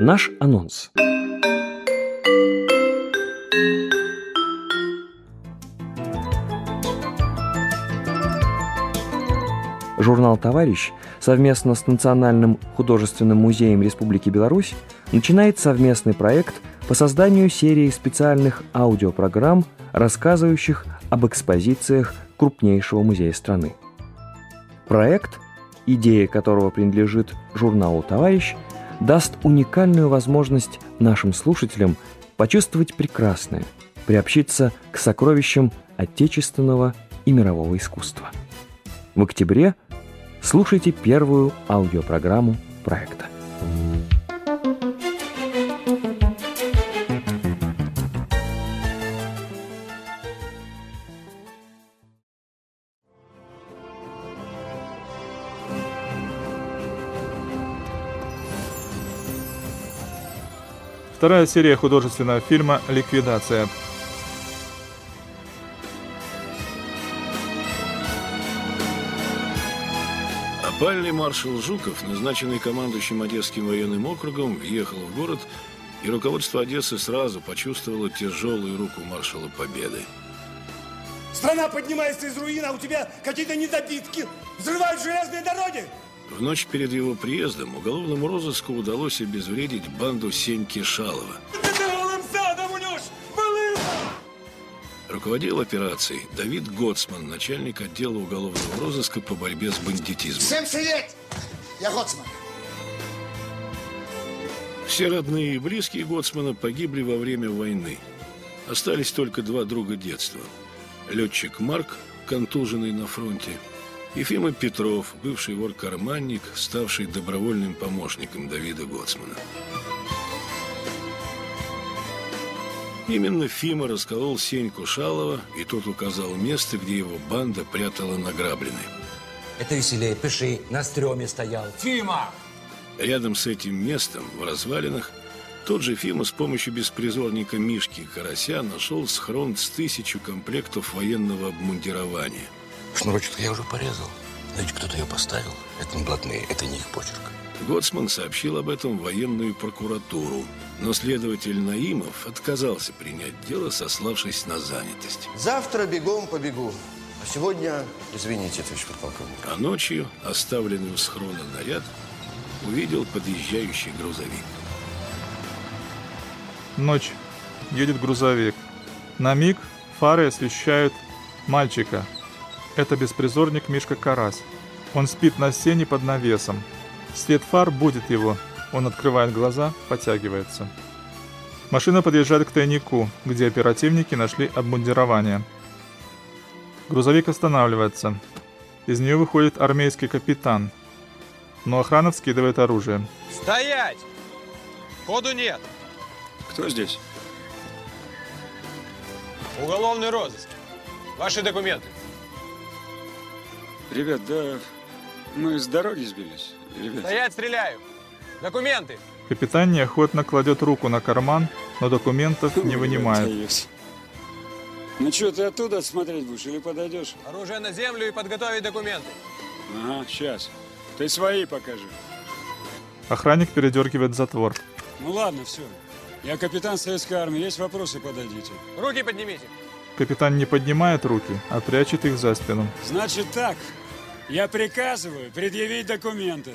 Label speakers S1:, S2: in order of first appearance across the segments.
S1: Наш анонс. Журнал «Товарищ» совместно с Национальным художественным музеем Республики Беларусь начинает совместный проект по созданию серии специальных аудиопрограмм, рассказывающих об экспозициях крупнейшего музея страны. Проект, идея которого принадлежит журналу «Товарищ», даст уникальную возможность нашим слушателям почувствовать прекрасное, приобщиться к сокровищам отечественного и мирового искусства. В октябре слушайте первую аудиопрограмму проекта.
S2: Вторая серия художественного фильма «Ликвидация».
S3: Опальный маршал Жуков, назначенный командующим Одесским военным округом, въехал в город, и руководство Одессы сразу почувствовало тяжелую руку маршала Победы.
S4: Страна поднимается из руин, а у тебя какие-то недобитки взрывают железные дороги.
S3: В ночь перед его приездом уголовному розыску удалось обезвредить банду Сеньки Шалова. Руководил операцией Давид Гоцман, начальник отдела уголовного розыска по борьбе с бандитизмом.
S4: Всем привет! Я Гоцман.
S3: Все родные и близкие Гоцмана погибли во время войны. Остались только два друга детства. Летчик Марк, контуженный на фронте, и Фима Петров, бывший вор-карманник, ставший добровольным помощником Давида Гоцмана. Именно Фима расколол Сеньку Шалова, и тот указал место, где его банда прятала награбленное.
S5: Это веселее, пиши, на стреме стоял. Фима!
S3: Рядом с этим местом, в развалинах, тот же Фима с помощью беспризорника Мишки Карася нашел схрон с 1000 комплектов военного обмундирования.
S5: Шнурочек я уже порезал. Но ведь кто-то ее поставил. Это не блатные, это не их почерк.
S3: Гоцман сообщил об этом в военную прокуратуру, но следователь Наимов отказался принять дело, сославшись на занятость.
S6: Завтра бегом побегу. А сегодня, извините, товарищ подполковник.
S3: А ночью, оставленный у схрона наряд, увидел подъезжающий грузовик.
S2: Ночь. Едет грузовик. На миг фары освещают мальчика. Это беспризорник Мишка Карась. Он спит на сене под навесом. Свет фар будит его. Он открывает глаза, подтягивается. Машина подъезжает к тайнику, где оперативники нашли обмундирование. Грузовик останавливается. Из нее выходит армейский капитан. Но охрана вскидывает оружие.
S7: Стоять! Ходу нет.
S8: Кто здесь?
S7: Уголовный розыск. Ваши документы.
S8: Ребят, да мы с дороги сбились. Ребят.
S7: Стоять, стреляю. Документы.
S2: Капитан неохотно кладет руку на карман, но документов не вынимает.
S8: Ну что, ты оттуда смотреть будешь или подойдешь?
S7: Оружие на землю и подготовить документы.
S8: Ага, сейчас. Ты свои покажи.
S2: Охранник передергивает затвор.
S8: Ну ладно, все. Я капитан советской армии. Есть вопросы, подойдите.
S7: Руки поднимите.
S2: Капитан не поднимает руки, а прячет их за спину.
S8: Значит так. Я приказываю предъявить документы.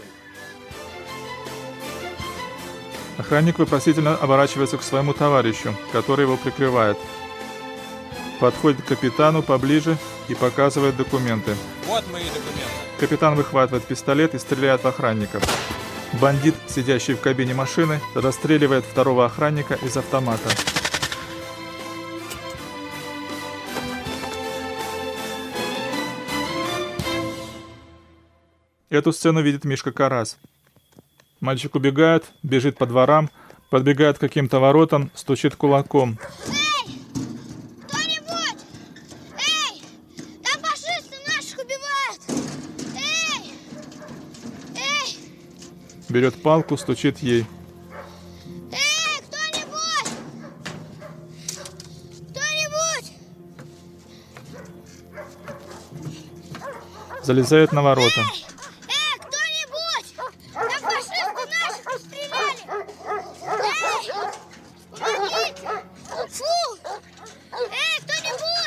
S2: Охранник вопросительно оборачивается к своему товарищу, который его прикрывает. Подходит к капитану поближе и показывает документы.
S7: Вот мои документы.
S2: Капитан выхватывает пистолет и стреляет в охранника. Бандит, сидящий в кабине машины, расстреливает второго охранника из автомата. Эту сцену видит Мишка Карась. Мальчик убегает, бежит по дворам, подбегает к каким-то воротам, стучит кулаком.
S9: Эй! Кто-нибудь! Эй! Там фашисты наших убивают! Эй! Эй!
S2: Берет палку, стучит ей.
S9: Эй! Кто-нибудь! Кто-нибудь!
S2: Залезает на ворота.
S9: Эй! Кто-нибудь! Там фашисты наших расстреляли!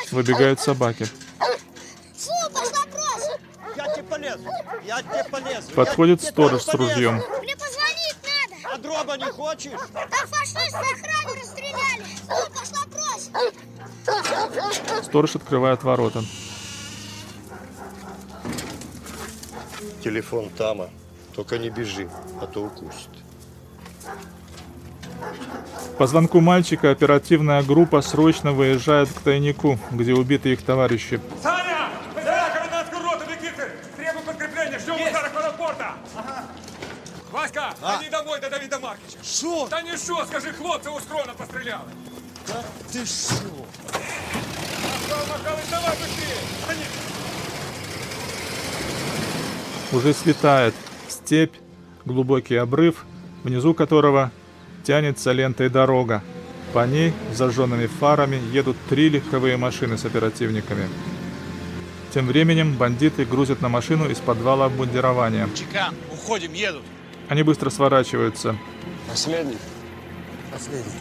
S2: Выбегают собаки.
S9: Фу, пошла прочь!
S10: Я тебе полезу. Я тебе полезу.
S2: Подходит сторож с ружьем.
S9: Мне позвонить надо!
S10: А дроба не хочешь?
S9: Там фашисты охрану расстреляли! Фу, пошла прочь!
S2: Сторож открывает ворота.
S6: Телефон Тама. Только не бежи, а то укусит.
S2: По звонку мальчика оперативная группа срочно выезжает к тайнику, где убиты их товарищи.
S4: Саня! За комендантскую роту, Никиты! Требуем подкрепления, ждем удара аэропорта! Ага. Васька, иди домой до Давида Маркича.
S10: Шо?
S4: Да не шо, скажи, хлопцы у схрона постреляли.
S10: Да ты шо?
S4: Махалыч, давай быстрее! Они...
S2: Уже светает. Степь, глубокий обрыв, внизу которого тянется лентой дорога. По ней с зажженными фарами едут 3 легковые машины с оперативниками. Тем временем бандиты грузят на машину из подвала обмундирования.
S10: Чекан, уходим, едут.
S2: Они быстро сворачиваются.
S8: Последний.
S10: Последний.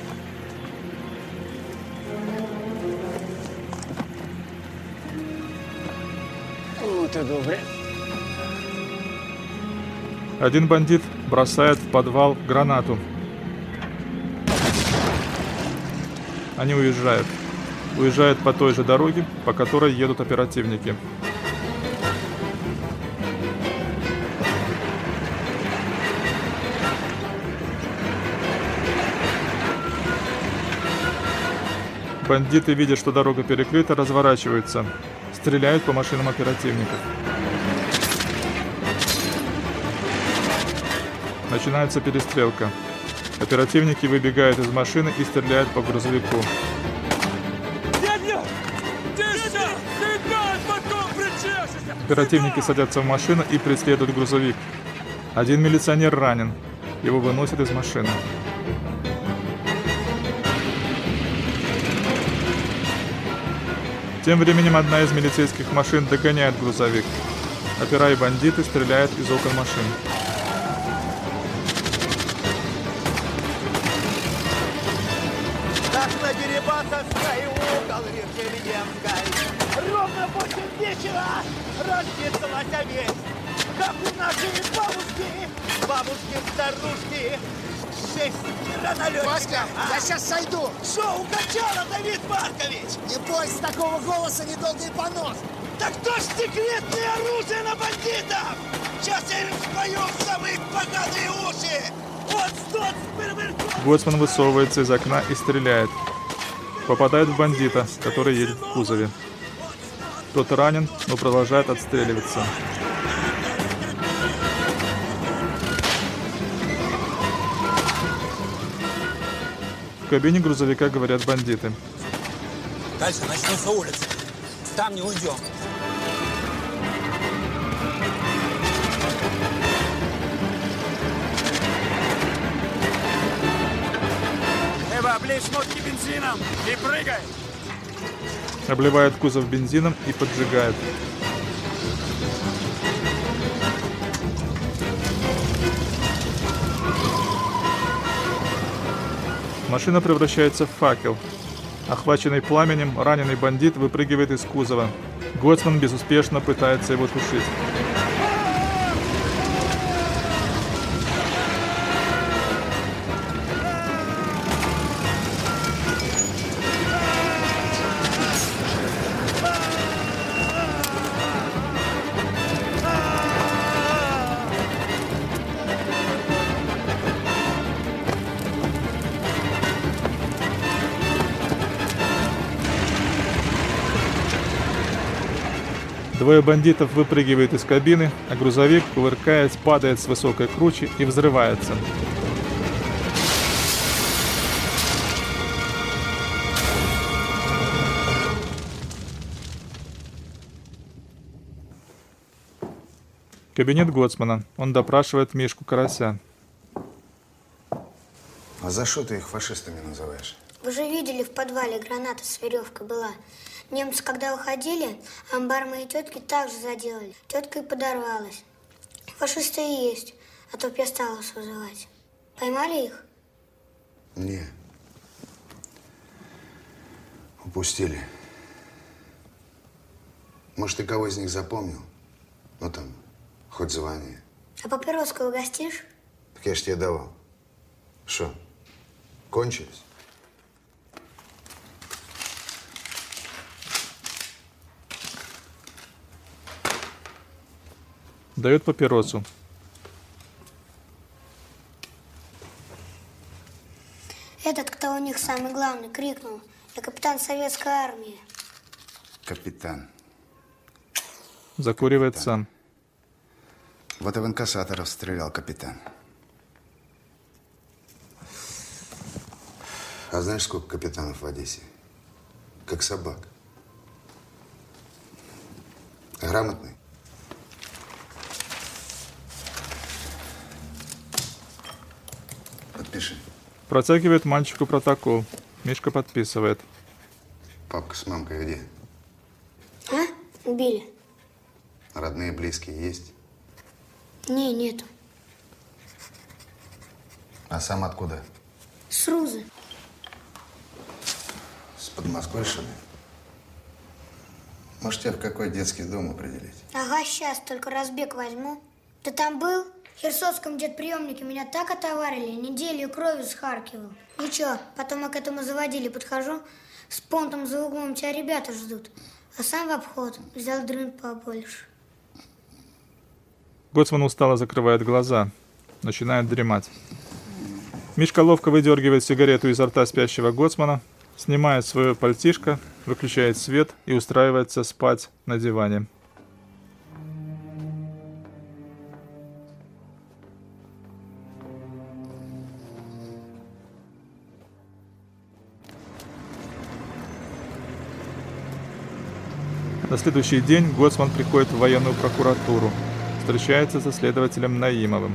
S8: Вот и добре.
S2: Один бандит бросает в подвал гранату. Они уезжают. Уезжают по той же дороге, по которой едут оперативники. Бандиты, видя, что дорога перекрыта, разворачиваются. Стреляют по машинам оперативников. Начинается перестрелка. Оперативники выбегают из машины и стреляют по грузовику. Оперативники садятся в машину и преследуют грузовик. Один милиционер ранен. Его выносят из машины. Тем временем одна из милицейских машин догоняет грузовик. Опера и бандиты стреляют из окон машин.
S10: Так на Дерибасовской угол Вертельемской. Ровно в 8 вечера разнеслась весть, как у нашей бабушки-старушки 6 налетчиков.
S11: Васька, я сейчас сойду.
S10: Шо, укачала, Давид Маркович?
S11: Не бойся, такого голоса недолго и понос.
S10: Так кто ж секретное оружие на бандитов? Сейчас я им спою в самые поганые уши. Вот тот
S2: Гоцман высовывается из окна и стреляет. Попадает в бандита, который едет в кузове. Тот ранен, но продолжает отстреливаться. В кабине грузовика говорят бандиты.
S7: Дальше начнется улица. Там не уйдем.
S4: Облей шмотки бензином и прыгай!
S2: Обливает кузов бензином и поджигает. Машина превращается в факел. Охваченный пламенем, раненый бандит выпрыгивает из кузова. Гоцман безуспешно пытается его тушить. Двое бандитов выпрыгивают из кабины, а грузовик, кувыркаясь, падает с высокой кручи и взрывается. Кабинет Гоцмана. Он допрашивает Мишку Карася.
S12: А за что ты их фашистами называешь?
S9: Вы же видели, в подвале граната с веревкой была. Немцы, когда уходили, амбар моей тетки также заделали. Тетка и подорвалась. Фашисты и есть, а то б я стала вас вызывать. Поймали их?
S12: Не. Упустили. Может, ты кого из них запомнил? Ну, там, хоть звание.
S9: А папироску угостишь?
S12: Так я ж тебе давал. Что, кончились?
S2: Дает папиросу.
S9: Этот, кто у них самый главный, крикнул: «Я капитан советской армии».
S12: Капитан.
S2: Закуривает сам.
S12: Вот и в инкассаторов стрелял капитан. А знаешь, сколько капитанов в Одессе? Как собак. Грамотный. Подпиши.
S2: Протягивает мальчику протокол. Мишка подписывает.
S12: Папка с мамкой где?
S9: А? Убили.
S12: Родные, близкие есть?
S9: Не, нету.
S12: А сам откуда?
S9: С Рузы.
S12: С-под Москвы, что ли? Может, тебя в какой детский дом определить?
S9: Ага, сейчас только разбег возьму. Ты там был? В Херсонском детприемнике меня так отоварили, неделю кровью схаркивал. Ничего, потом я к этому заводили подхожу, с понтом за углом тебя ребята ждут. А сам в обход взял дрын побольше.
S2: Гоцман устало закрывает глаза. Начинает дремать. Мишка ловко выдергивает сигарету изо рта спящего Гоцмана, снимает свое пальтишко, выключает свет и устраивается спать на диване. На следующий день Гоцман приходит в военную прокуратуру. Встречается со следователем Наимовым.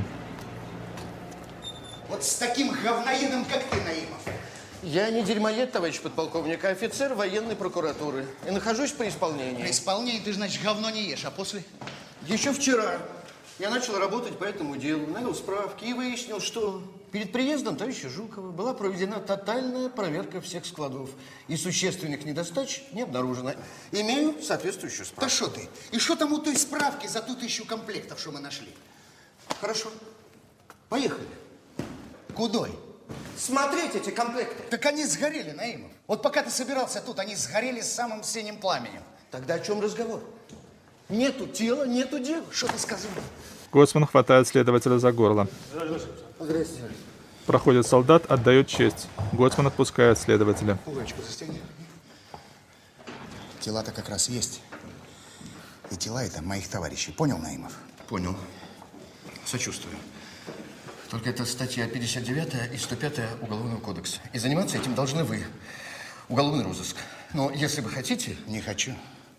S11: Вот с таким говноедом, как ты, Наимов.
S6: Я не дерьмоед, товарищ подполковник, а офицер военной прокуратуры. И нахожусь при исполнении.
S11: При исполнении ты, значит, говно не ешь, а после?
S6: Еще вчера я начал работать по этому делу, навел справки и выяснил, что перед приездом товарища Жукова была проведена тотальная проверка всех складов. И существенных недостач не обнаружено. Имею соответствующую справку.
S11: Да что ты? И что там у той справки за ту 1000 комплектов, что мы нашли?
S6: Хорошо. Поехали.
S11: Кудой?
S6: Смотреть эти комплекты.
S11: Так они сгорели, Наимов. Вот пока ты собирался тут, они сгорели с самым синим пламенем.
S6: Тогда о чем разговор? Нету тела, нету дела.
S11: Что ты сказал?
S2: Гоцман хватает следователя за горло.
S6: Здрасте.
S2: Проходит солдат, отдает честь. Гоцман отпускает следователя.
S11: Пуговичку застегни. Тела-то как раз есть. И тела это моих товарищей. Понял, Наимов?
S6: Понял. Сочувствую. Только это статья 59 и 105 Уголовного кодекса. И заниматься этим должны вы. Уголовный розыск. Но если вы хотите...
S11: Не хочу.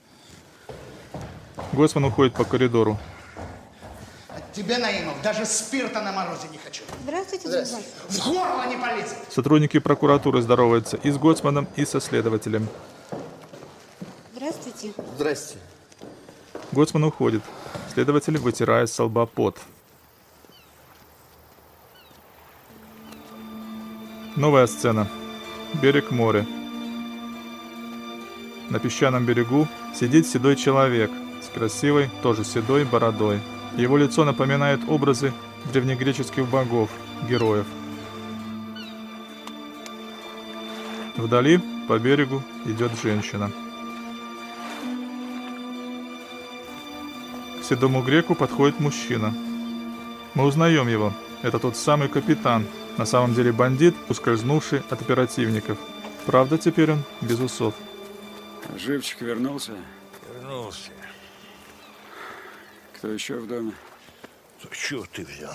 S2: Гоцман уходит по коридору.
S11: От тебя, Наимов, даже спирта на морозе не хочу.
S9: Здравствуйте,
S11: Здравствуйте. В горло не полезет.
S2: Сотрудники прокуратуры здороваются и с Гоцманом, и со следователем.
S9: Здравствуйте.
S6: Здрасте.
S2: Гоцман уходит. Следователь вытирает со лба пот. Новая сцена. Берег моря. На песчаном берегу сидит седой человек с красивой, тоже седой бородой. Его лицо напоминает образы древнегреческих богов, героев. Вдали, по берегу, идет женщина. К седому греку подходит мужчина. Мы узнаем его. Это тот самый капитан, на самом деле бандит, ускользнувший от оперативников. Правда, теперь он без усов.
S8: Живчик вернулся?
S5: Вернулся.
S8: Кто еще в доме?
S5: Чего ты взял?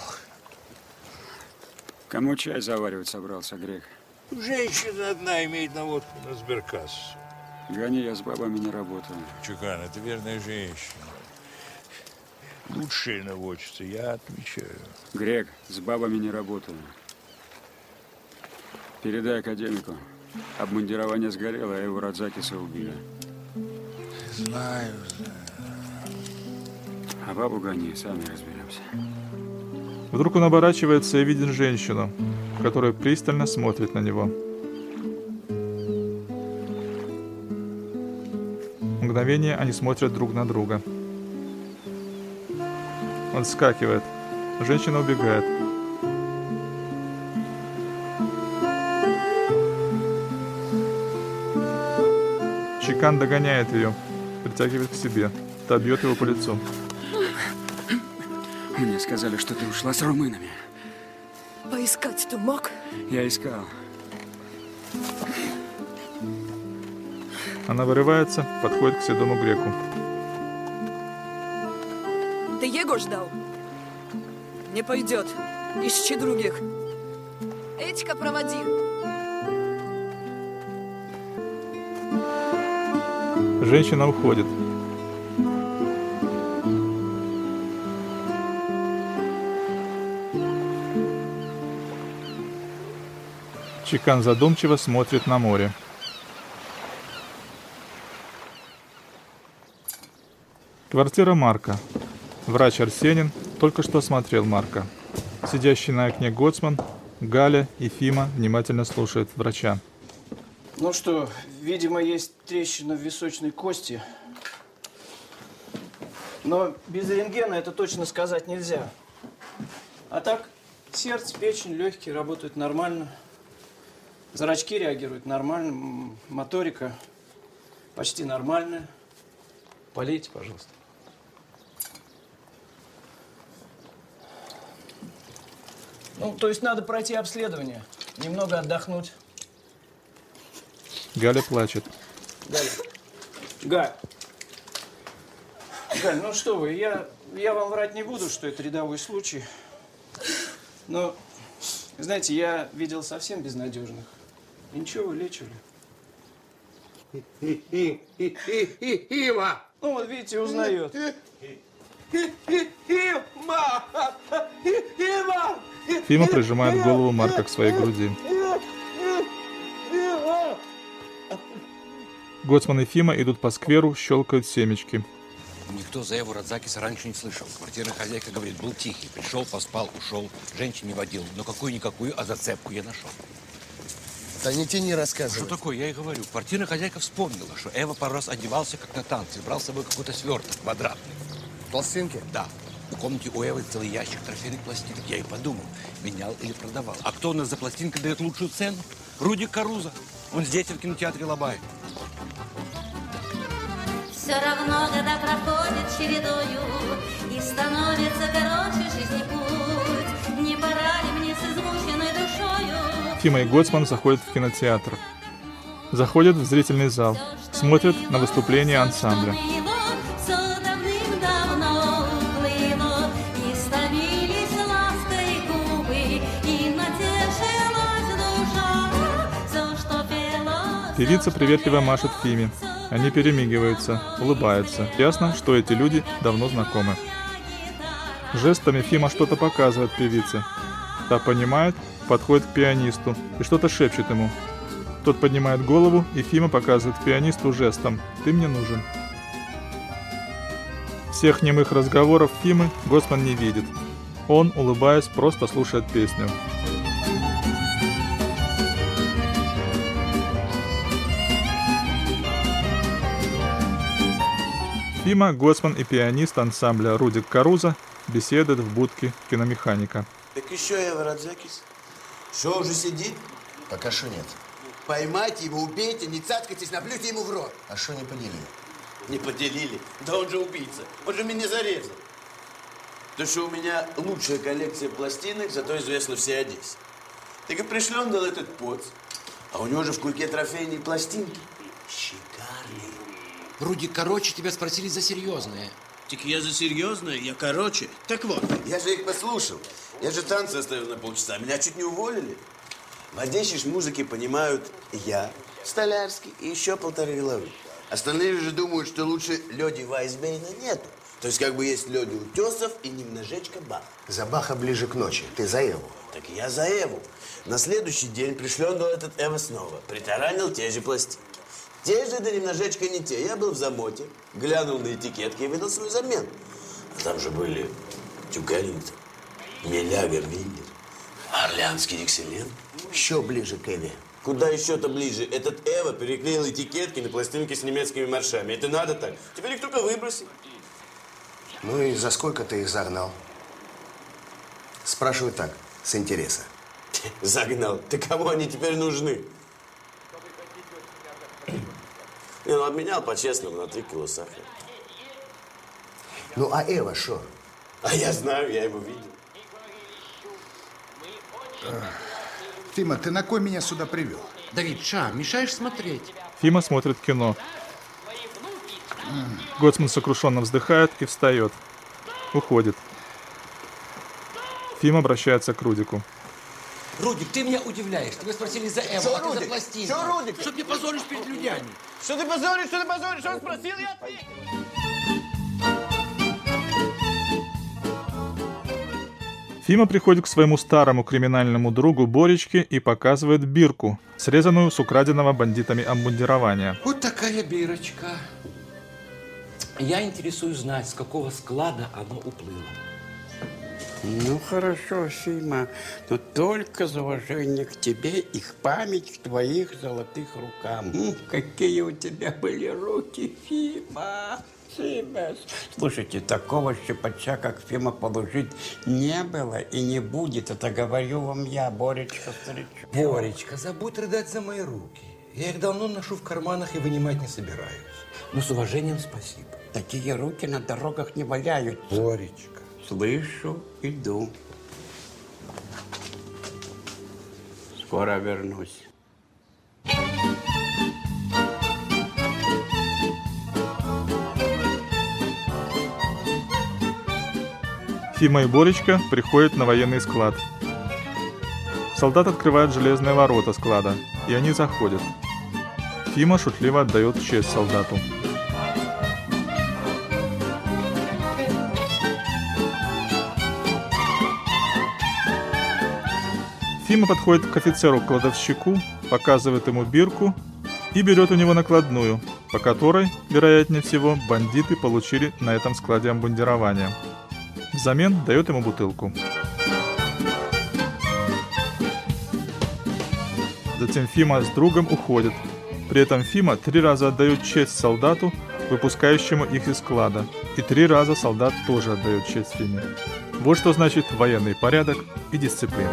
S8: Кому чай заваривать собрался, грек?
S5: Женщина одна имеет наводку на сберкассу.
S8: Гони, я с бабами не работаю.
S5: Чукан, это верная женщина. Лучшая наводчица, я отвечаю.
S8: Грек, с бабами не работаю. Передай академику. Обмундирование сгорело, а его Радзакиса убили.
S5: Знаю.
S8: А бабу гони, сами разберемся.
S2: Вдруг он оборачивается и видит женщину, которая пристально смотрит на него. мгновение они смотрят друг на друга. Он вскакивает. Женщина убегает. Чекан догоняет ее, притягивает к себе. Та бьет его по лицу.
S8: Мне сказали, что ты ушла с румынами.
S13: Поискать ты мог?
S8: Я искал.
S2: Она вырывается, подходит к седому греку.
S13: Ты его ждал? Не пойдет. Ищи других. Этика, проводи.
S2: Женщина уходит. Чекан задумчиво смотрит на море. Квартира Марка. Врач Арсенин только что осмотрел Марка. Сидящий на окне Гоцман, Галя и Фима внимательно слушают врача.
S14: Ну что, видимо, есть трещина в височной кости. Но без рентгена это точно сказать нельзя. А так, сердце, печень, легкие работают нормально. Зрачки реагируют нормально. Моторика почти нормальная. Полейте, пожалуйста. Ну, то есть надо пройти обследование, немного отдохнуть.
S2: Галя плачет.
S14: Галь, ну что вы, я вам врать не буду, что это рядовой случай. Но, знаете, я видел совсем безнадежных. И ничего, вылечивали.
S10: Има!
S14: Ну, вот видите, узнает.
S10: Има! Има!
S2: Фима прижимает голову Марка к своей груди. Гоцман и Фима идут по скверу, щелкают семечки.
S5: Никто за Эву Радзакиса раньше не слышал. Квартирная хозяйка говорит, был тихий. Пришел, поспал, ушел. Женщин не водил. Но какую-никакую, а зацепку я нашел.
S12: Да не тяни рассказывать.
S5: Что такое? Я и говорю. Квартирная хозяйка вспомнила, что Эва пару раз одевался, как на танцы. Брал с собой какой-то сверток квадратный.
S12: Пластинки?
S5: Да. В комнате у Эвы целый ящик трофейных пластинок. Я и подумал, менял или продавал. А кто у нас за пластинкой дает лучшую цену? Рудик Каруза. Он здесь, в кинотеатре Лабай.
S15: Все равно года проходят чередою, и становится короче жизни путь. Не пора ли мне с измученной душою?
S2: Фима и Гоцман заходят в кинотеатр. Заходят в зрительный зал. Смотрят на выступление ансамбля. Певица приветливо машет Фиме. Они перемигиваются, улыбаются. Ясно, что эти люди давно знакомы. Жестами Фима что-то показывает певице. Та понимает, подходит к пианисту и что-то шепчет ему. Тот поднимает голову, и Фима показывает пианисту жестом «Ты мне нужен». Всех немых разговоров Фимы Гоцман не видит. Он, улыбаясь, просто слушает песню. Фима, Гоцман и пианист ансамбля Рудик Каруза беседуют в будке киномеханика.
S16: Так еще Эва Радзакис. Что, уже сидит?
S12: Пока что нет.
S16: Поймайте его, убейте, не цацкайтесь, наплюйте ему в рот.
S12: А что не поделили?
S16: Не поделили? Да он же убийца. Он же меня зарезал. То, что у меня лучшая коллекция пластинок, зато известно всей Одессе. Так и пришлен дал этот поц. А у него же в кульке трофейные пластинки. Шикарные.
S5: Рудик, короче, тебя спросили за серьезное.
S16: Так я за серьезное, я короче. Так вот, я же их послушал. Я же танцы оставил на полчаса, меня чуть не уволили. В Одессе ж музыки понимают я, Столярский и еще 1,5 головы. Остальные же думают, что лучше Лёди Вайсбейна нету. То есть как бы есть Лёди Утесов и немножечко Бах.
S12: За Баха ближе к ночи. Ты за Эву.
S16: Так я за Эву. На следующий день пришлен был этот Эва снова. Притаранил те же пластинки. Те же, да немножечко не те. Я был в замоте, глянул на этикетки и выдал свой замен. А там же были Тюкалинтон, Меляга Миллер, Орлеанский Диксилен.
S12: Еще ближе к Эве.
S16: Куда еще-то ближе. Этот Эва переклеил этикетки на пластинки с немецкими маршами. Это надо так? Теперь их только выброси.
S6: Ну и за сколько ты их загнал? Спрашиваю так, с интереса.
S16: Загнал. Ты кому они теперь нужны? Не, ну обменял по-честному на 3 кило сахара.
S6: Ну а Эва шо?
S16: А я знаю, я его видел.
S11: Фима, ты на кой меня сюда привел?
S5: Давид, ша, мешаешь смотреть.
S2: Фима смотрит кино. Гоцман сокрушенно вздыхает и встает. Уходит. Фима обращается к Рудику.
S5: Рудик, ты меня удивляешь. Тебя спросили за Эву, а ты за пластинку.
S16: Что, Рудик?
S5: Что ты позоришь перед людьми?
S16: Что ты позоришь? Что ты позоришь? Он спросил, я ответил.
S2: Фима приходит к своему старому криминальному другу Боречке и показывает бирку, срезанную с украденного бандитами обмундирования.
S5: Вот такая бирочка. Я интересуюсь знать, с какого склада оно уплыло.
S17: Ну, хорошо, Фима, но только за уважение к тебе и к памяти к твоих золотых рукам. Какие у тебя были руки, Фима! Фима! Слушайте, такого щипача, как Фима, получить не было и не будет. Это говорю вам я, Боречка, старичок.
S5: Боречка, забудь рыдать за мои руки. Я их давно ношу в карманах и вынимать не собираюсь. Но с уважением спасибо.
S17: Такие руки на дорогах не валяют.
S5: Боречка.
S17: Слышу, иду. Скоро вернусь.
S2: Фима и Боречка приходят на военный склад. Солдат открывает железные ворота склада, и они заходят. Фима шутливо отдает честь солдату. Фима подходит к офицеру-кладовщику, показывает ему бирку и берет у него накладную, по которой, вероятнее всего, бандиты получили на этом складе обмундирования. Взамен дает ему бутылку. Затем Фима с другом уходит. При этом Фима 3 раза отдает честь солдату, выпускающему их из склада, и 3 раза солдат тоже отдает честь Фиме. Вот что значит военный порядок и дисциплина.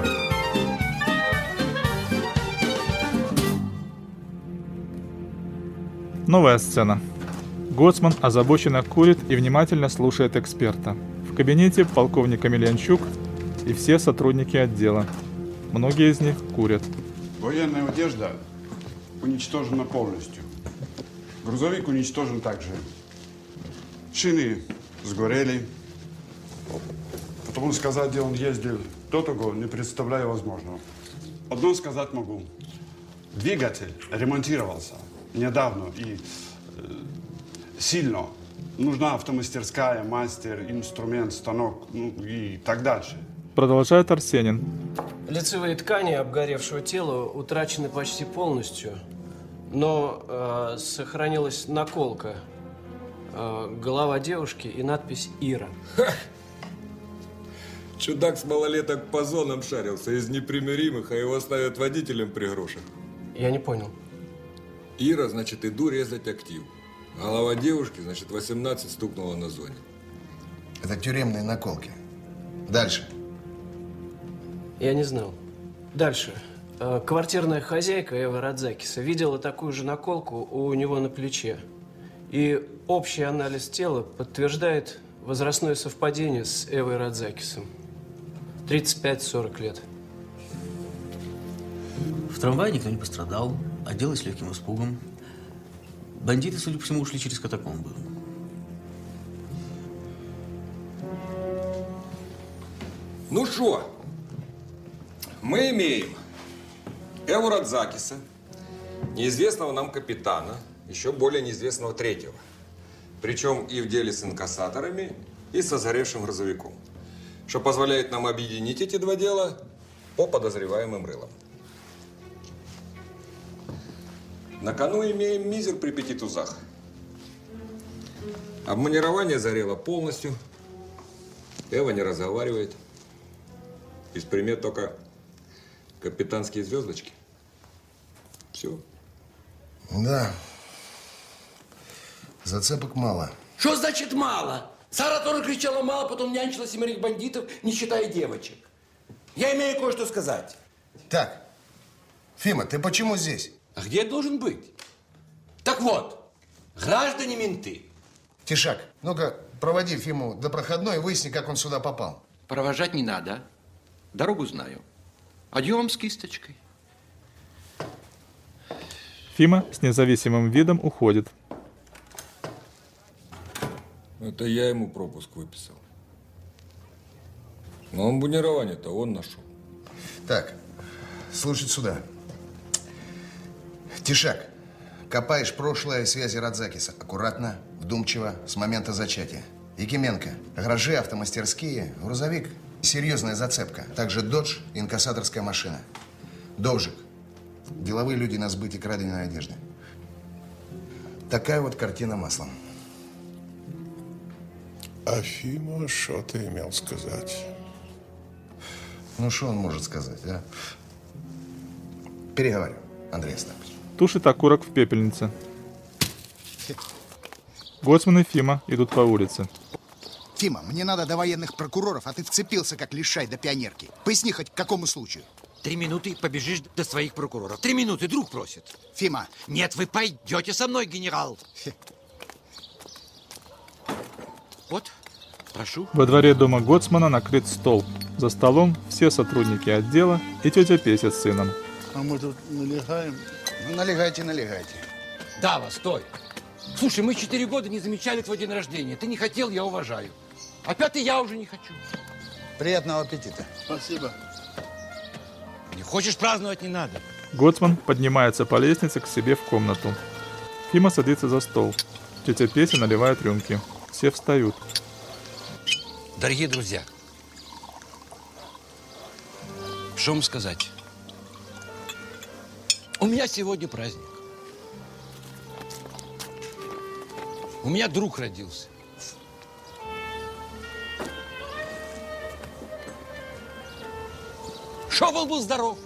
S2: Новая сцена. Гоцман озабоченно курит и внимательно слушает эксперта. В кабинете полковник Емельянчук и все сотрудники отдела. Многие из них курят.
S18: Военная одежда уничтожена полностью. Грузовик уничтожен также. Шины сгорели. Потому сказать, где он ездил до того, не представляю возможного. Одно сказать могу. Двигатель ремонтировался недавно и сильно. Нужна автомастерская, мастер, инструмент, станок, ну и так дальше.
S2: Продолжает Арсенин.
S14: Лицевые ткани обгоревшего тела утрачены почти полностью, но сохранилась наколка, голова девушки и надпись «Ира».
S4: Чудак с малолеток по зонам шарился из непримиримых, а его ставят водителем при грошах.
S14: Я не понял.
S4: Ира, значит, иду резать актив. Голова девушки, значит, 18 стукнула на зоне.
S6: Это тюремные наколки. Дальше.
S14: Я не знал. Дальше. Квартирная хозяйка Эва Радзакиса видела такую же наколку у него на плече. И общий анализ тела подтверждает возрастное совпадение с Эвой Радзакисом. 35-40 лет.
S19: В трамвае никто не пострадал, оделась легким испугом. Бандиты, судя по всему, ушли через катакомбы.
S4: Ну что, мы имеем Эву Радзакиса, неизвестного нам капитана, еще более неизвестного третьего. Причем и в деле с инкассаторами, и со сгоревшим грузовиком. Что позволяет нам объединить эти 2 дела по подозреваемым рылам. На кону имеем мизер при 5 тузах. Обмунирование зарело полностью. Эва не разговаривает. Из примет только капитанские звездочки. Все.
S12: Да. Зацепок мало.
S5: Что значит мало? Сара тоже кричала мало, потом нянчила 7 бандитов, не считая девочек. Я имею кое-что сказать.
S12: Так, Фима, ты почему здесь?
S5: А где я должен быть? Так вот, граждане менты.
S12: Тишак, ну-ка, проводи Фиму до проходной и выясни, как он сюда попал.
S5: Провожать не надо. Дорогу знаю. Адьем с кисточкой.
S2: Фима с независимым видом уходит.
S4: Это я ему пропуск выписал. Но амбунирование-то он нашел.
S12: Так, слушать сюда. Тишак, копаешь прошлое связи Радзакиса. Аккуратно, вдумчиво, с момента зачатия. Якименко, гаражи, автомастерские, грузовик. Серьезная зацепка. Также додж и инкассаторская машина. Довжик. Деловые люди на сбыте краденой одежды. Такая вот картина маслом.
S20: Афима, что ты имел сказать?
S12: Ну, что он может сказать, а? Переговаривай, Андрей Остапович.
S2: Тушит окурок в пепельнице. Гоцман и Фима идут по улице.
S11: Фима, мне надо до военных прокуроров, а ты вцепился, как лишай до пионерки. Поясни хоть, к какому случаю.
S5: 3 минуты, побежишь до своих прокуроров. 3 минуты, друг просит.
S11: Фима.
S5: Нет, вы пойдете со мной, генерал. Вот, прошу.
S2: Во дворе дома Гоцмана накрыт стол. За столом все сотрудники отдела и тетя Песя с сыном.
S11: А мы тут налегаем? Ну, налегайте, налегайте.
S5: Дава, стой. Слушай, мы 4 года не замечали твой день рождения. Ты не хотел, я уважаю. А 5-й я уже не хочу.
S11: Приятного аппетита. Спасибо.
S5: Не хочешь праздновать, не надо.
S2: Гоцман поднимается по лестнице к себе в комнату. Фима садится за стол. Тетя Песя наливает рюмки. Все встают.
S5: Дорогие друзья, что вам сказать? У меня сегодня праздник. У меня друг родился. Шов был здоров.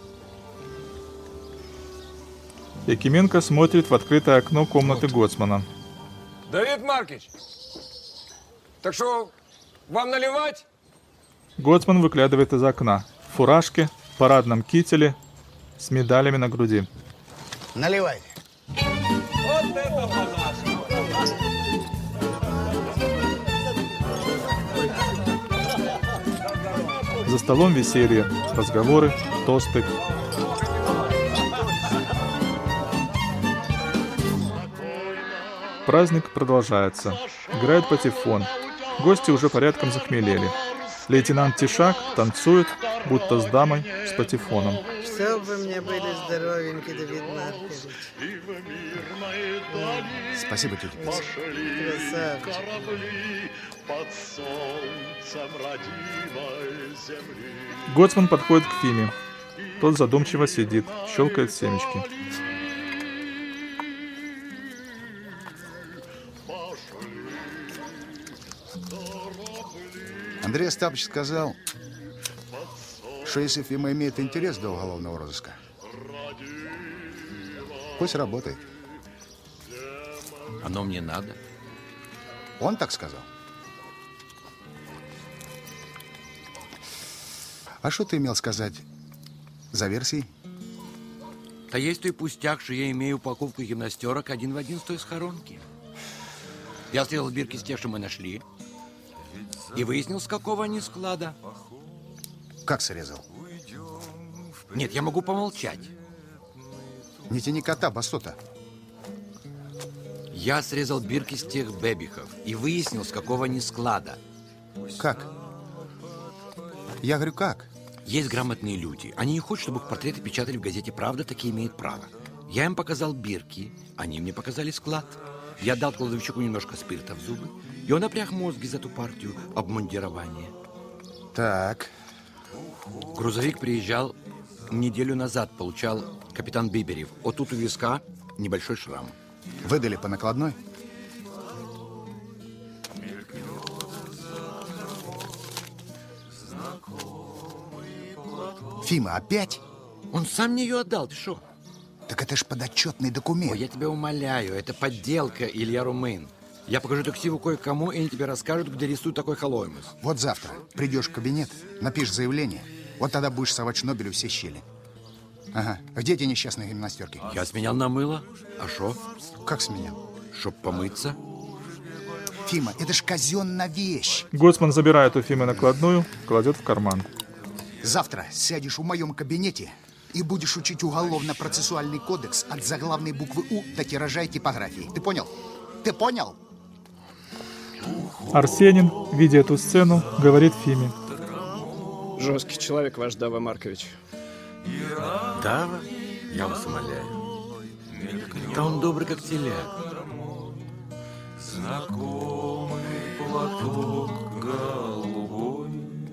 S2: Якименко смотрит в открытое окно комнаты Гоцмана.
S4: Давид Маркич, так что, вам наливать?
S2: Гоцман выглядывает из окна. В фуражке, в парадном кителе, с медалями на груди.
S11: Наливайте.
S10: Вот это по-нашему.
S2: За столом веселье, разговоры, тосты. Праздник продолжается. Играет патефон. Гости уже порядком захмелели. Лейтенант Тишак танцует, будто с дамой, с патефоном.
S21: Все бы мне были здоровенькие, Давид Маркович.
S11: Спасибо, тетя Песя.
S21: Красавчик.
S2: Гоцман подходит к Фиме. Тот задумчиво сидит, щелкает семечки.
S11: Андрей Остапович сказал, что если Фима имеет интерес до уголовного розыска, пусть работает.
S5: Оно мне надо.
S11: Он так сказал. А что ты имел сказать за версией?
S5: Да есть той пустяк, что я имею упаковку гимнастерок 1 в 1 с той схоронки. Я срезал бирки с тех, что мы нашли, и выяснил, с какого они склада.
S11: Как срезал?
S5: Нет, я могу помолчать.
S11: Не тяни кота, басота.
S5: Я срезал бирки с тех бэбихов и выяснил, с какого они склада.
S11: Как? Я говорю, как?
S5: Есть грамотные люди. Они не хотят, чтобы их портреты печатали в газете «Правда», такие имеют право. Я им показал бирки, они мне показали склад. Я дал кладовщику немножко спирта в зубы, и он напряг мозги за ту партию обмундирования.
S11: Так.
S5: Грузовик приезжал неделю назад, получал капитан Биберев. Вот тут у виска небольшой шрам.
S11: Выдали по накладной? Фима, опять?
S5: Он сам мне ее отдал, ты что?
S11: Так это Это ж подотчетный документ.
S5: Ой, я тебя умоляю, это подделка, Илья Румын. Я покажу эту ксиву кое-кому, и они тебе расскажут, где рисуют такой холоймыс.
S11: Вот завтра придешь в кабинет, напишешь заявление, вот тогда будешь совать Шнобелю все щели. Ага. Где эти несчастные гимнастерки?
S5: Я сменял на мыло. А шо?
S11: Как сменял?
S5: Чтоб помыться.
S11: Фима, это ж казенная вещь.
S2: Гоцман забирает у Фимы накладную, кладет в карман.
S11: Завтра сядешь в моем кабинете и будешь учить уголовно-процессуальный кодекс от заглавной буквы У до тиража и типографии. Ты понял? Ты понял?
S2: Арсенин, видя эту сцену, говорит Фиме.
S14: Жесткий человек ваш Дава Маркович.
S5: Дава? Я вас умоляю. Да он добрый, как теляк.
S1: Знакомый платок голубой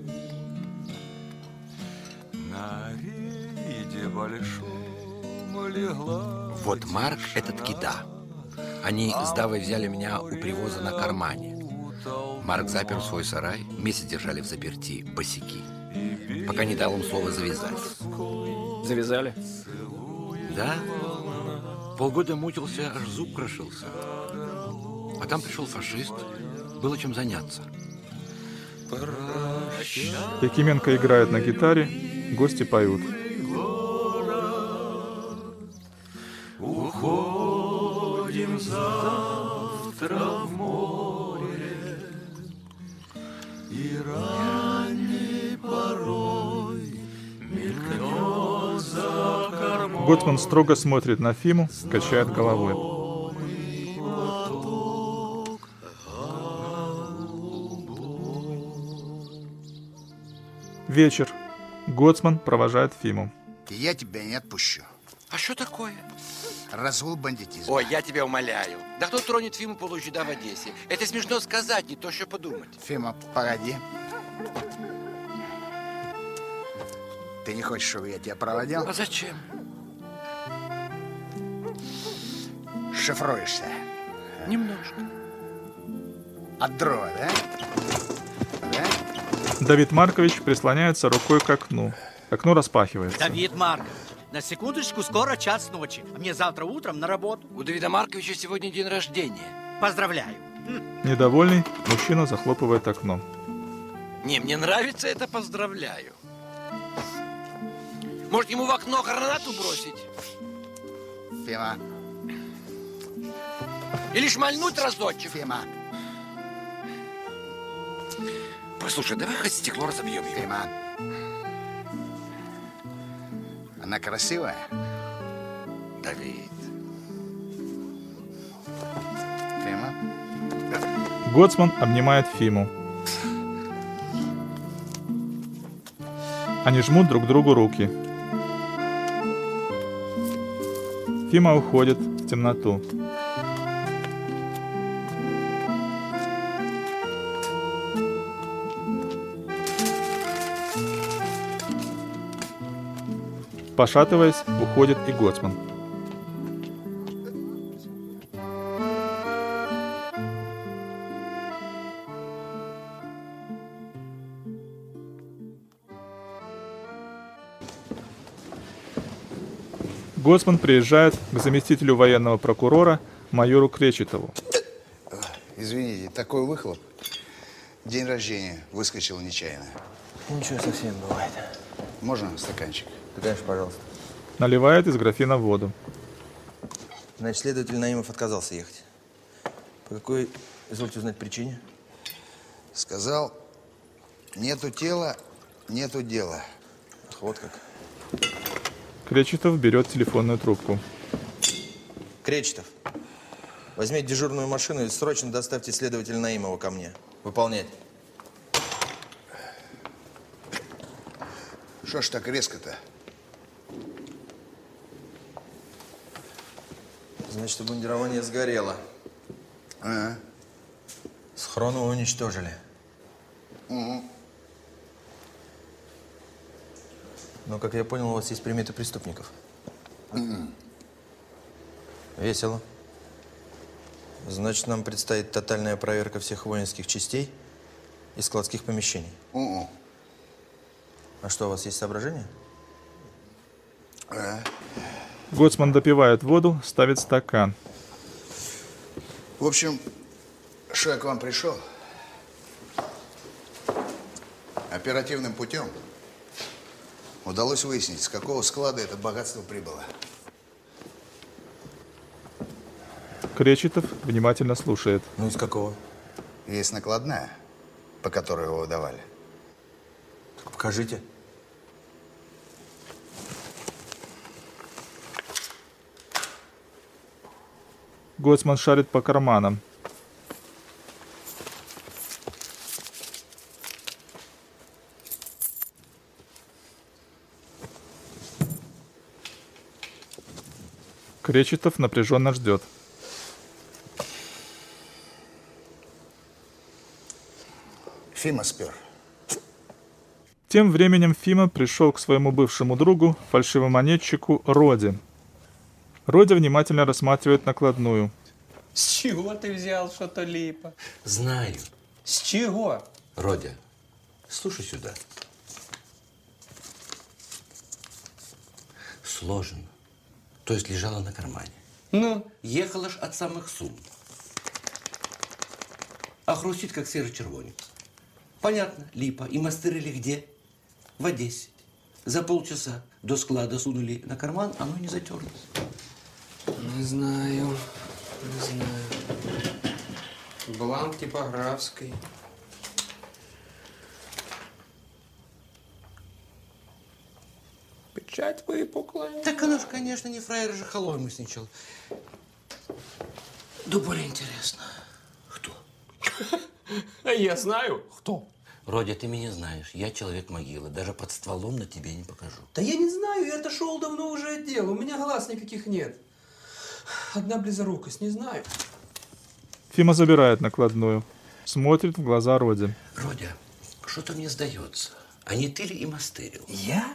S1: на рейде большом легла.
S5: Вот Марк — этот кида. Они с Давой взяли меня у привоза на кармане. Марк запер свой сарай, месяц держали в заперти босяки, пока не дал им слова завязать.
S14: Завязали?
S5: Да. Полгода мучился, аж зуб крошился. А там пришел фашист. Было чем заняться.
S2: Якименко играет на гитаре, гости поют.
S1: Уходим завтра в море, и ранней порой мелькнет за кормой.
S2: Гоцман строго смотрит на Фиму, качает головой. Вечер. Гоцман провожает Фиму.
S11: Я тебя не отпущу.
S5: А что такое?
S11: Разгул бандитизма.
S5: Ой, я тебя умоляю. Да кто тронет Фиму полужида в Одессе? Это смешно сказать, не то, что подумать.
S11: Фима, погоди. Ты не хочешь, чтобы я тебя проводил?
S5: А зачем?
S11: Шифруешься.
S5: Немножко.
S11: От дрова, да? Да?
S2: Давид Маркович прислоняется рукой к окну. Окно распахивается.
S22: Давид Маркович, на секундочку, скоро час ночи. А мне завтра утром на работу.
S5: У Давида Марковича сегодня день рождения.
S22: Поздравляю.
S2: Недовольный, мужчина захлопывает окно.
S5: Не, мне нравится это, поздравляю. Может, ему в окно гранату бросить?
S11: Фима.
S5: Или шмальнуть разочек?
S11: Фима.
S5: Послушай, давай хоть стекло разобьем.
S11: Фима. Она красивая?
S5: Давид.
S11: Фима.
S2: Гоцман обнимает Фиму. Они жмут друг другу руки. Фима уходит в темноту. Пошатываясь, уходит и Гоцман. Гоцман приезжает к заместителю военного прокурора майору Кречетову.
S12: Извините, такой выхлоп. День рождения выскочил нечаянно.
S23: Ничего совсем бывает.
S12: Можно стаканчик?
S23: Да, конечно, пожалуйста.
S2: Наливает из графина воду.
S23: Значит, следователь Наимов отказался ехать. По какой, извольте узнать, причине?
S12: Сказал, нету тела, нету дела.
S23: Ах, вот как.
S2: Кречетов берет телефонную трубку.
S23: Кречетов, возьмите дежурную машину и срочно доставьте следователя Наимова ко мне. Выполнять.
S12: Что ж так резко-то?
S23: Значит, обмундирование сгорело.
S12: Ага.
S23: Схрону уничтожили.
S12: Угу.
S23: Но, как я понял, у вас есть приметы преступников. Весело. Значит, нам предстоит тотальная проверка всех воинских частей и складских помещений. А что, у вас есть соображения?
S2: Гоцман допивает воду, ставит стакан.
S11: В общем, что я к вам пришел? Оперативным путем удалось выяснить, с какого склада это богатство прибыло.
S2: Кречетов внимательно слушает.
S23: Ну, из какого?
S11: Есть накладная, по которой его выдавали.
S23: Так покажите.
S2: Гоцман шарит по карманам. Кречетов напряженно ждет.
S11: Фима спер.
S2: Тем временем Фима пришел к своему бывшему другу, фальшивомонетчику Роде. Родя внимательно рассматривает накладную.
S3: С чего ты взял, что то липа?
S5: Знаю.
S3: С чего?
S5: Родя, слушай сюда. Сложено. То есть лежала на кармане.
S3: Ну?
S5: Ехала ж от самых Сум. А хрустит, как серый червоник. Понятно, липа. И мастырили где? В Одессе. За полчаса до склада сунули на карман, оно не затерлось.
S3: Не знаю, не знаю. Бланк типографский. Печать выпуклая.
S5: Так оно ж, конечно, не фраер же халоймысничал. Да более интересно. Кто?
S3: Я знаю, кто.
S5: Родя, ты меня знаешь. Я человек могилы. Даже под стволом на тебе не покажу.
S3: Да я не знаю, я отошел давно уже от дела. У меня глаз никаких нет. Одна близорукость, не знаю.
S2: Фима забирает накладную. Смотрит в глаза Роде.
S5: Родя, что-то мне сдается. А не ты ли и мастырил?
S3: Я?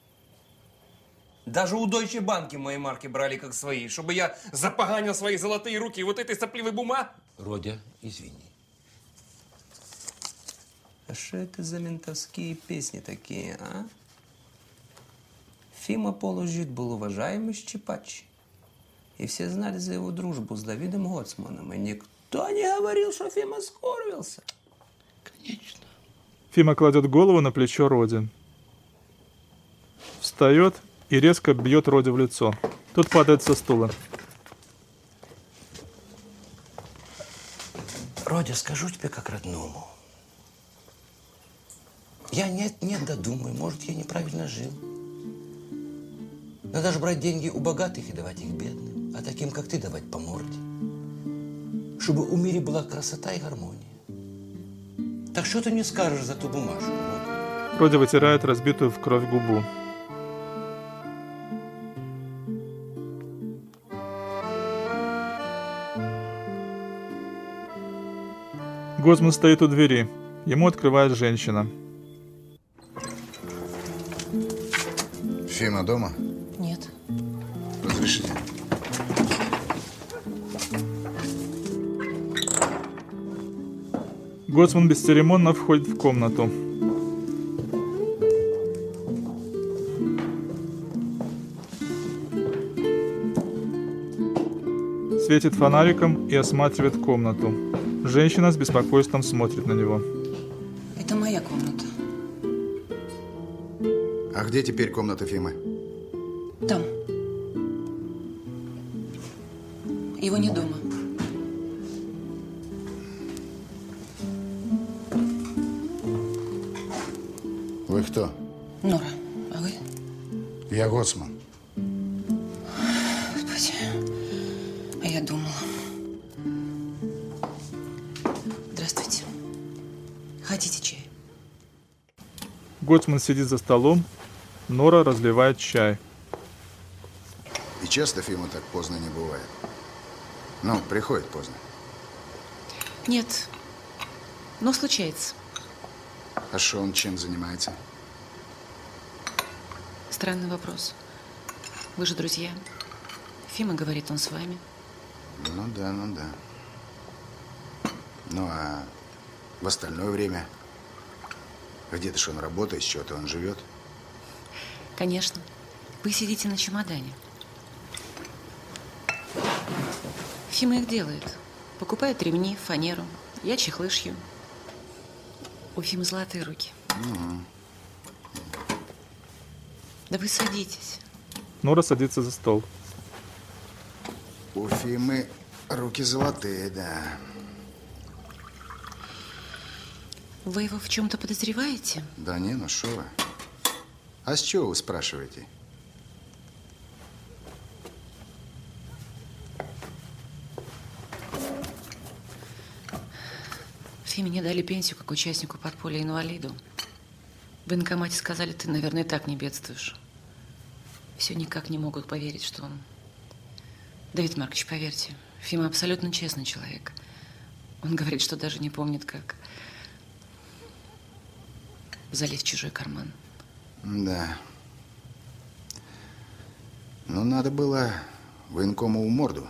S3: Даже у Deutsche Bank мои марки брали как свои, чтобы я запоганил свои золотые руки вот этой сопливой бумаги.
S5: Родя, извини.
S3: А что это за ментовские песни такие, а? Фима Полужит был уважаемый щипач. И все знали за его дружбу с Давидом Гоцманом. И никто не говорил, что Фима скорбился.
S5: Конечно.
S2: Фима кладет голову на плечо Роде. Встает и резко бьет Роде в лицо. Тот падает со стула.
S5: Родя, скажу тебе как родному. Я нет, да думаю, может, я неправильно жил. Надо же брать деньги у богатых и давать их бедным, а таким, как ты, давать по морде. Чтобы у мире была красота и гармония. Так что ты мне скажешь за ту бумажку?
S2: Родя вытирает разбитую в кровь губу. Гоцман стоит у двери. Ему открывает женщина.
S11: Фима дома?
S13: Нет.
S11: Разрешите?
S2: Гоцман бесцеремонно входит в комнату. Светит фонариком и осматривает комнату. Женщина с беспокойством смотрит на него.
S13: Это моя комната.
S11: А где теперь комната Фимы?
S13: Там. Его не дома.
S11: Вы кто?
S13: Нора, а вы?
S11: Я Гоцман.
S13: Господи, а я думала. Здравствуйте. Хотите чай?
S2: Гоцман сидит за столом. Нора разливает чай.
S11: И часто Фима так поздно не бывает? Ну, приходит поздно.
S13: Нет, но случается.
S11: А что он чем занимается?
S13: Странный вопрос. Вы же друзья. Фима говорит, он с вами.
S11: Ну да, ну да. Ну а в остальное время? Где-то что он работает, с чего-то он живет?
S13: Конечно. Вы сидите на чемодане. Фима их делает. Покупает ремни, фанеру. Я чехлы шью. У Фимы золотые руки. Да вы садитесь.
S2: Нора садится за стол.
S11: У Фимы руки золотые, да.
S13: Вы его в чем-то подозреваете?
S11: Да не, ну шо вы. А с чего вы спрашиваете?
S13: Фиме не дали пенсию, как участнику подполья-инвалиду. В военкомате сказали, ты, наверное, и так не бедствуешь. Все никак не могут поверить, что он... Давид Маркович, поверьте, Фима абсолютно честный человек. Он говорит, что даже не помнит, как залезть в чужой карман.
S11: Да. Ну, надо было военкому морду,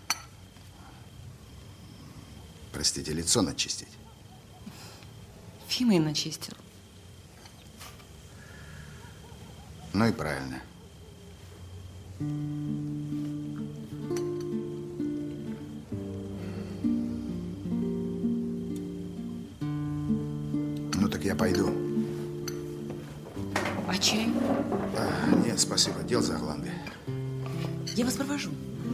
S11: простите, лицо начистить.
S13: Фима и начистил.
S11: Ну и правильно. Ну так я пойду.
S13: А чай?
S11: Нет, спасибо, дел за гланды.
S13: Я вас провожу.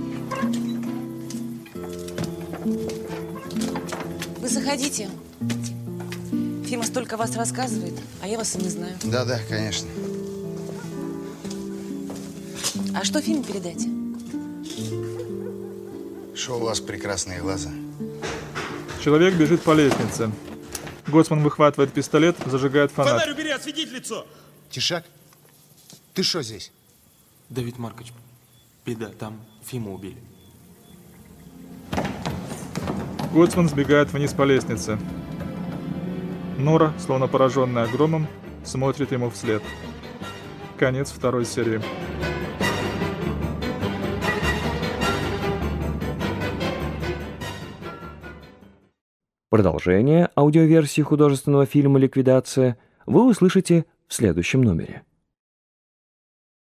S13: Вы заходите. Фима столько о вас рассказывает, а я вас и не знаю.
S11: Да, конечно.
S13: А что Фиме передать?
S11: Что у вас прекрасные глаза.
S2: Человек бежит по лестнице. Гоцман выхватывает пистолет, зажигает фонарь.
S7: Фонарь убери, осветить лицо!
S11: Тишак, ты что здесь?
S8: Давид Маркович, беда, там Фиму убили.
S2: Гоцман сбегает вниз по лестнице. Нора, словно пораженная громом, смотрит ему вслед. Конец второй серии.
S9: Продолжение аудиоверсии художественного фильма «Ликвидация» вы услышите в следующем номере.